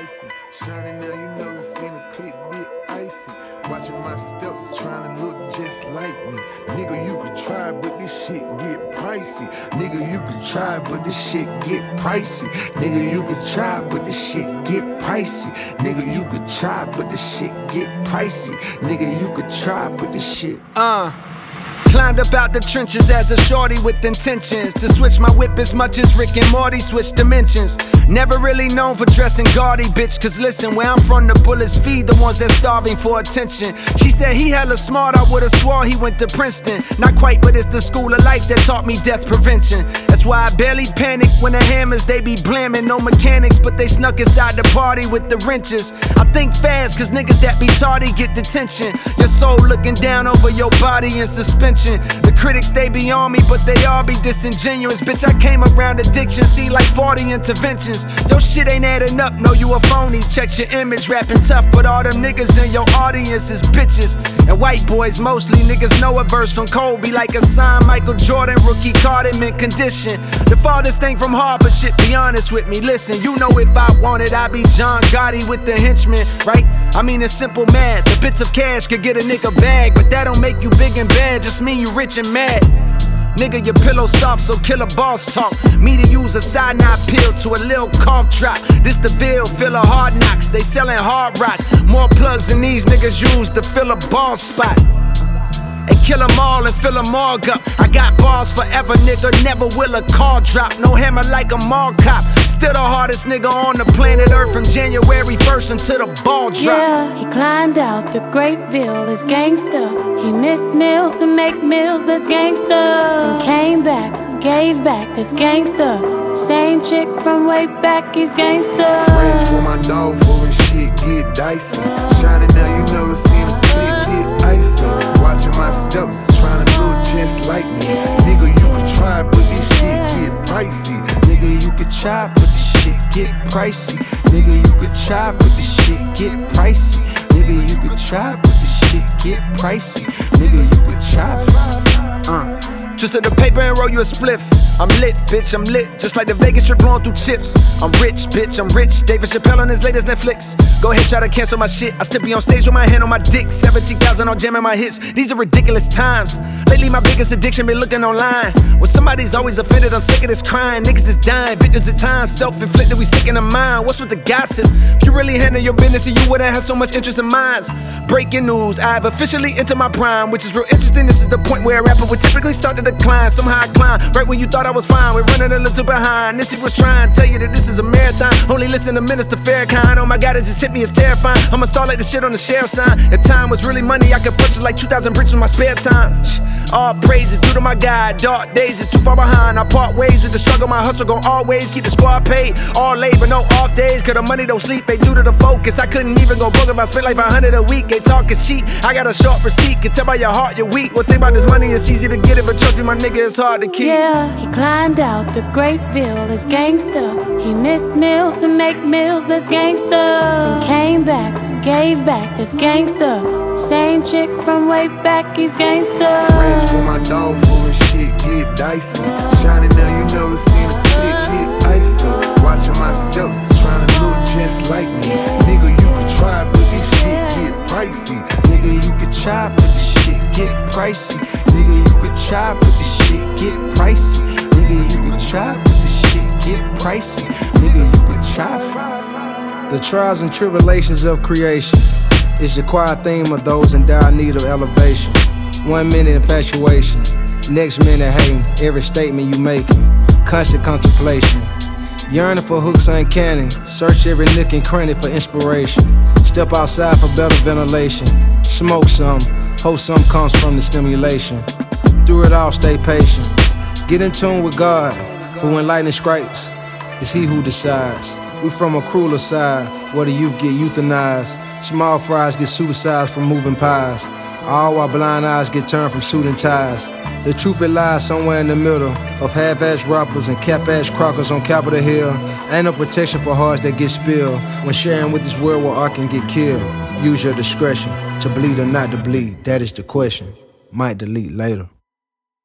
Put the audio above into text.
icy. Shining now, you never seen a clip get icy. Watching my step, trying to look just like me. Nigga, you could try, but this shit get pricey. Nigga, you could try, but this shit get pricey. Nigga, you could try, but this shit get pricey. Nigga, you could try, but this shit get pricey. Nigga, you could try, but this shit. Climbed up out the trenches as a shorty with intentions to switch my whip as much as Rick and Morty switched dimensions. Never really known for dressing gaudy, bitch, cause listen, where I'm from the bullets feed the ones that's starving for attention. She said he hella smart, I would've swore he went to Princeton. Not quite, but it's the school of life that taught me death prevention. That's why I barely panic when the hammers they be blamming. No mechanics, but they snuck inside the party with the wrenches. I think fast, cause niggas that be tardy get detention. Your soul looking down over your body in suspension. The critics, they be on me, but they all be disingenuous. Bitch, I came around addiction, see like 40 interventions. Your shit ain't adding up, no, you a phony. Check your image, rapping tough, but all them niggas in your audience is bitches. And white boys mostly, niggas know a verse from Kobe like a signed Michael Jordan, rookie card in mint condition. The farthest thing from hard, but shit, be honest with me. Listen, you know if I wanted, I'd be John Gotti with the henchmen, right? I mean, it's simple math. The bits of cash could get a nigga bag, but that don't make you big and bad, just mean you rich and mad. Nigga, your pillow soft, so kill a boss talk. Me to use a cyanide pill to a little cough drop. This the Ville, fill a hard knocks. They sellin' hard rock. More plugs than these niggas use to fill a ball spot. And kill them all and fill a morgue up. I got bars forever, nigga, never will a car drop. No hammer like a mall cop. Still the hardest nigga on the planet Earth from January 1st until the ball drop. Yeah, he climbed out the Great Ville, this gangster. He missed meals to make meals, this gangster. Then came back, gave back, this gangster. Same chick from way back, he's gangster. Range for my dog for his shit get dicey. Shining now, you never seen a clip get icy. Watching my step, trying to look just like me. Nigga, you could try, but this shit get pricey. Nigga, you could try, but this shit get pricey. Nigga, you could try, but this shit get pricey. Nigga, you could try, but this shit get pricey. Nigga, you could try. Twisted the paper and roll you a spliff. I'm lit, bitch, I'm lit. Just like the Vegas strip blowing through chips. I'm rich, bitch, I'm rich. David Chappelle on his latest Netflix. Go ahead, try to cancel my shit. I still be on stage with my hand on my dick. 17,000 on jamming my hits. These are ridiculous times. Lately, my biggest addiction been looking online. When somebody's always offended, I'm sick of this crying. Niggas is dying, victims of time. Self-inflicted, we sick in the mind. What's with the gossip? If you really handle your business, you wouldn't have so much interest in mine. Breaking news, I've officially entered my prime, which is real interesting. This is the point where a rapper would typically start to decline. Somehow I climb, right when you thought I was fine. We're running a little behind. Nipsey was trying to tell you that this is a marathon. Only listen to Minister Farrakhan. Oh my God, it just hit me, it's terrifying. I'ma start like the shit on the sheriff's sign. If time was really money, I could purchase like 2,000 bricks with my spare time. All praises due to my God. Dark days is too far behind. I part ways with the struggle. My hustle gon' always keep the squad paid. All labor, no off days. Cause the money don't sleep. They due to the focus. I couldn't even go broke if I spent like 500 a week. They talking cheap. I got a short receipt. Can tell by your heart you're weak. One thing about this money, it's easy to get it, but trust me, my nigga, it's hard to keep. Yeah, he climbed out the Great Ville, this gangster. He missed meals to make meals, this gangster. Then came back, gave back, this gangster. Same chick from way back, he's gangster. Range for my dog for his shit get dicey. Shining now, you never seen a clip get icy. Watching my step, trying to look just like me. Nigga, you could try, but this shit get pricey. Nigga, you could try, but this shit get pricey. Nigga, you could try, but this shit get pricey. Nigga, you could try, but this shit get pricey. Nigga, you could try. The trials and tribulations of creation is your quiet theme of those in dire need of elevation. 1 minute infatuation, next minute hating every statement you making. Constant contemplation, yearning for hooks uncanny. Search every nook and cranny for inspiration. Step outside for better ventilation. Smoke some, hope some comes from the stimulation. Through it all, stay patient. Get in tune with God, for when lightning strikes, it's He who decides. We from a crueler side, where the youth get euthanized. Small fries get supersized from moving pies. All while blind eyes get turned from suit and ties. The truth, it lies somewhere in the middle of half-ass rappers and cap-ass crockers on Capitol Hill. Ain't no protection for hearts that get spilled when sharing with this world where art can get killed. Use your discretion to bleed or not to bleed, that is the question. Might delete later.